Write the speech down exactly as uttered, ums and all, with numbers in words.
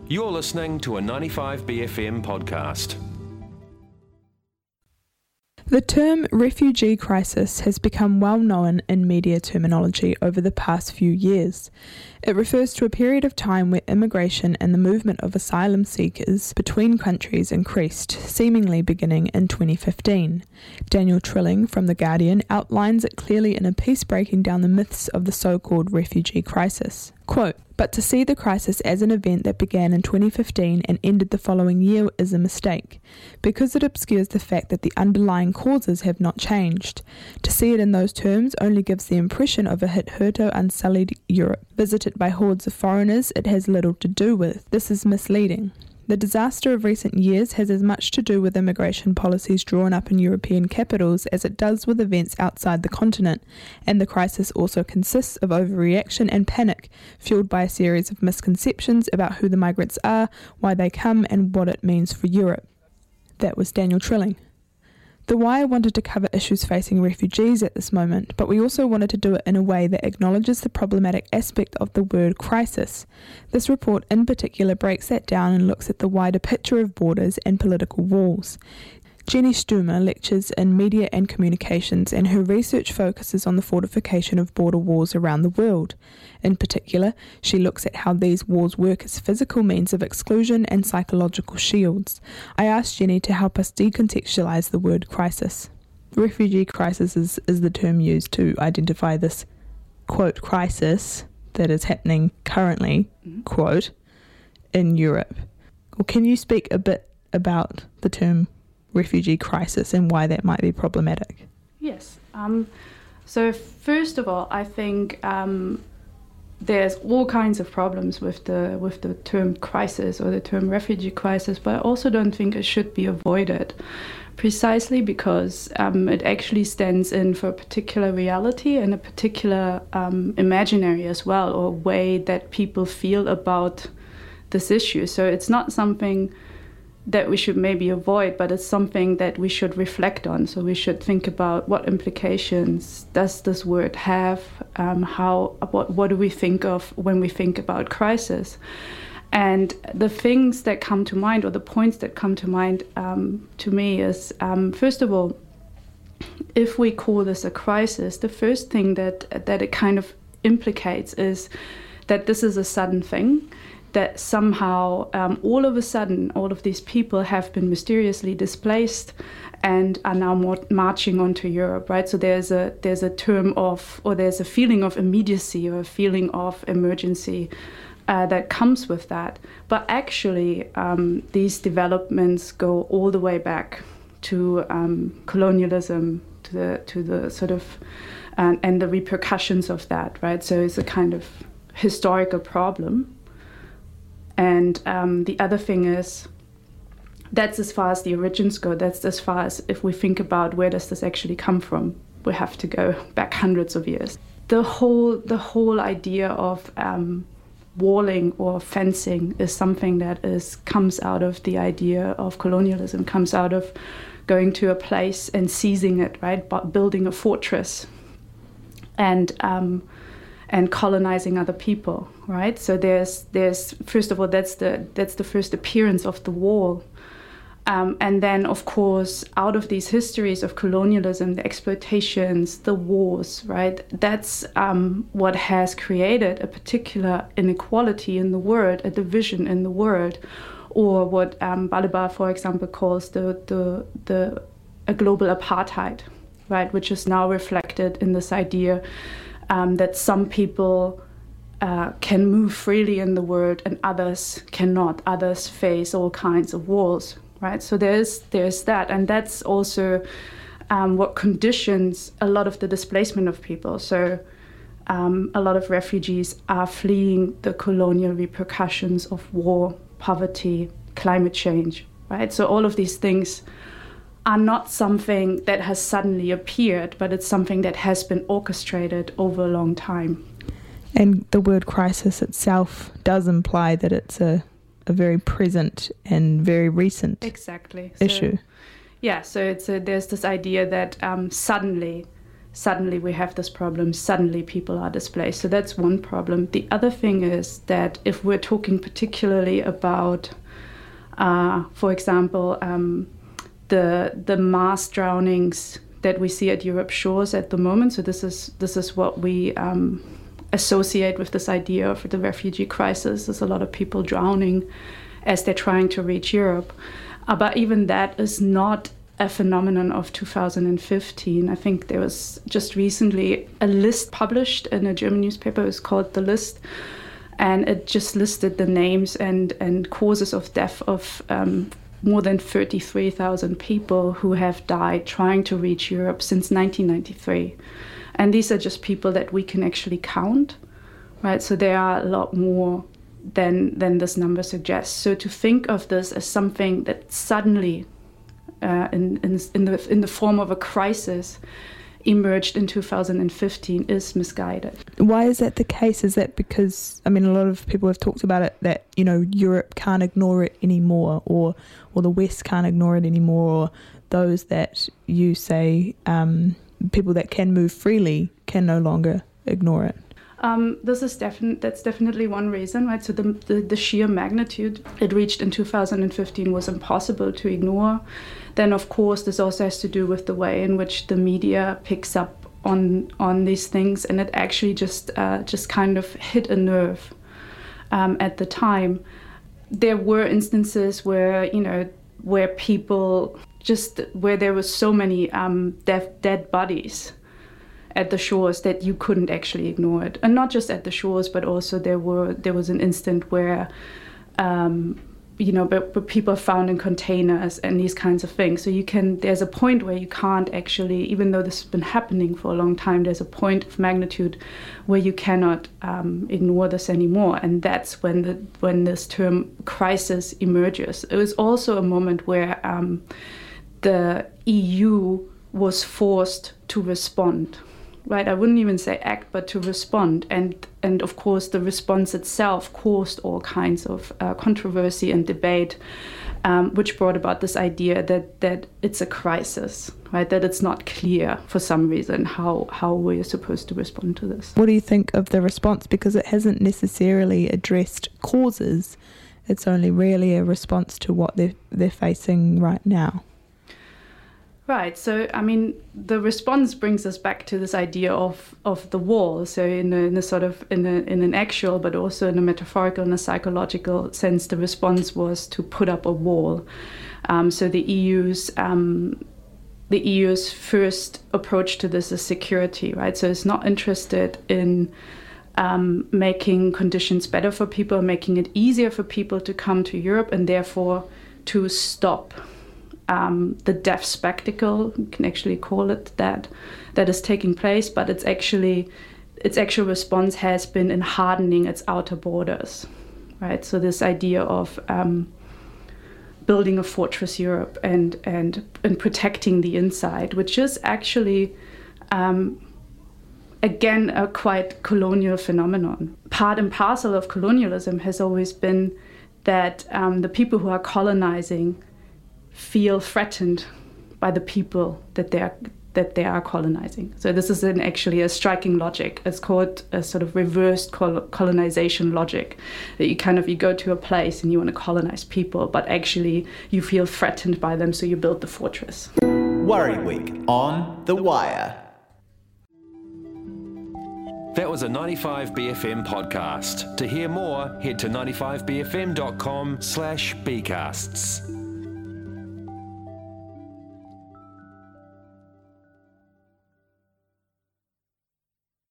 You're listening to a ninety-five B F M podcast. The term refugee crisis has become well known in media terminology over the past few years. It refers to a period of time where immigration and the movement of asylum seekers between countries increased, seemingly beginning in twenty fifteen. Daniel Trilling from The Guardian outlines it clearly in a piece breaking down the myths of the so-called refugee crisis. Quote, "But to see the crisis as an event that began in twenty fifteen and ended the following year is a mistake, because it obscures the fact that the underlying causes have not changed. To see it in those terms only gives the impression of a hitherto unsullied Europe, visited by hordes of foreigners it has little to do with. This is misleading. The disaster of recent years has as much to do with immigration policies drawn up in European capitals as it does with events outside the continent, and the crisis also consists of overreaction and panic, fueled by a series of misconceptions about who the migrants are, why they come, and what it means for Europe." That was Daniel Trilling. The Wire wanted to cover issues facing refugees at this moment, but we also wanted to do it in a way that acknowledges the problematic aspect of the word crisis. This report in particular breaks that down and looks at the wider picture of borders and political walls. Jenny Stumer lectures in media and communications, and her research focuses on the fortification of border walls around the world. In particular, she looks at how these walls work as physical means of exclusion and psychological shields. I asked Jenny to help us decontextualize the word crisis. Refugee crisis is, is the term used to identify this, quote, crisis that is happening currently, mm-hmm. quote, in Europe. Well, can you speak a bit about the term refugee crisis and why that might be problematic? Yes. Um, so first of all, I think um, there's all kinds of problems with the with the term crisis or the term refugee crisis, but I also don't think it should be avoided, precisely because um, it actually stands in for a particular reality and a particular um, imaginary as well, or way that people feel about this issue. So it's not something that we should maybe avoid, but it's something that we should reflect on. So we should think about what implications does this word have, um, how, what, what do we think of when we think about crisis? And the things that come to mind, or the points that come to mind um, to me is, um, first of all, if we call this a crisis, the first thing that that it kind of implicates is that this is a sudden thing, that somehow um, all of a sudden all of these people have been mysteriously displaced and are now more marching onto Europe, right? So there's a there's a term of, or there's a feeling of immediacy or a feeling of emergency uh, that comes with that. But actually um, these developments go all the way back to um, colonialism, to the to the sort of uh, and the repercussions of that, right? So it's a kind of historical problem. And um, the other thing is, that's as far as the origins go. That's as far as if we think about where does this actually come from, we have to go back hundreds of years. The whole the whole idea of um, walling or fencing is something that is comes out of the idea of colonialism, comes out of going to a place and seizing it, right? But building a fortress and um, and colonizing other people, right? So there's there's first of all that's the that's the first appearance of the wall, um, and then of course out of these histories of colonialism, the exploitations, the wars, right? That's um, what has created a particular inequality in the world, a division in the world, or what um, Balibar, for example, calls the the the a global apartheid, right? Which is now reflected in this idea. Um, that some people uh, can move freely in the world and others cannot. Others face all kinds of walls, right? So there's there's that, and that's also um, what conditions a lot of the displacement of people. So um, a lot of refugees are fleeing the colonial repercussions of war, poverty, climate change, right? So all of these things are not something that has suddenly appeared, but it's something that has been orchestrated over a long time. And the word crisis itself does imply that it's a, a very present and very recent exactly issue. So, yeah, so it's a, there's this idea that um, suddenly suddenly we have this problem, suddenly people are displaced. So that's one problem. The other thing is that if we're talking particularly about, uh, for example, um, the the mass drownings that we see at Europe's shores at the moment, so this is this is what we um, associate with this idea of the refugee crisis. There's a lot of people drowning as they're trying to reach Europe. Uh, but even that is not a phenomenon of two thousand fifteen. I think there was just recently a list published in a German newspaper. It was called The List, and it just listed the names and, and causes of death of um, more than thirty-three thousand people who have died trying to reach Europe since nineteen ninety-three. And these are just people that we can actually count, right? So there are a lot more than, than this number suggests. So to think of this as something that suddenly Uh, in, in, in, the, in the form of a crisis emerged in two thousand fifteen is misguided. Why is that the case? Is that because, I mean, a lot of people have talked about it, that, you know, Europe can't ignore it anymore, or or the West can't ignore it anymore, or those that you say, um, people that can move freely can no longer ignore it? Um, this is definitely that's definitely one reason, right? So the, the the sheer magnitude it reached in two thousand fifteen was impossible to ignore. Then, of course, this also has to do with the way in which the media picks up on on these things, and it actually just uh, just kind of hit a nerve um, at the time. There were instances where you know where people just where there was so many um, deaf, dead bodies at the shores that you couldn't actually ignore it, and not just at the shores, but also there were there was an instant where, um, you know, but, but people are found in containers and these kinds of things. So you can there's a point where you can't actually, even though this has been happening for a long time, there's a point of magnitude where you cannot um, ignore this anymore, and that's when the when this term crisis emerges. It was also a moment where um, the E U was forced to respond. Right, I wouldn't even say act, but to respond. And, and of course, the response itself caused all kinds of uh, controversy and debate, um, which brought about this idea that, that it's a crisis, right? That it's not clear for some reason how, how we're supposed to respond to this. What do you think of the response? Because it hasn't necessarily addressed causes. It's only really a response to what they're, they're facing right now. Right. So, I mean, the response brings us back to this idea of, of the wall. So, in a, in a sort of in a, in an actual, but also in a metaphorical and a psychological sense, the response was to put up a wall. Um, so, the E U's um, the E U's first approach to this is security. Right. So, it's not interested in um, making conditions better for people, making it easier for people to come to Europe, and therefore to stop Um, the death spectacle, you can actually call it that, that is taking place, but it's actually, its actual response has been in hardening its outer borders, right? So this idea of um, building a fortress Europe and, and, and protecting the inside, which is actually, um, again, a quite colonial phenomenon. Part and parcel of colonialism has always been that um, the people who are colonizing feel threatened by the people that they are that they are colonizing. So this is an actually a striking logic. It's called a sort of reversed col- colonization logic, that you kind of you go to a place and you want to colonize people, but actually you feel threatened by them, so you build the fortress. Worry Week on The Wire. That was a ninety-five B F M podcast. To hear more, head to ninety-five b f m dot com slash bcasts.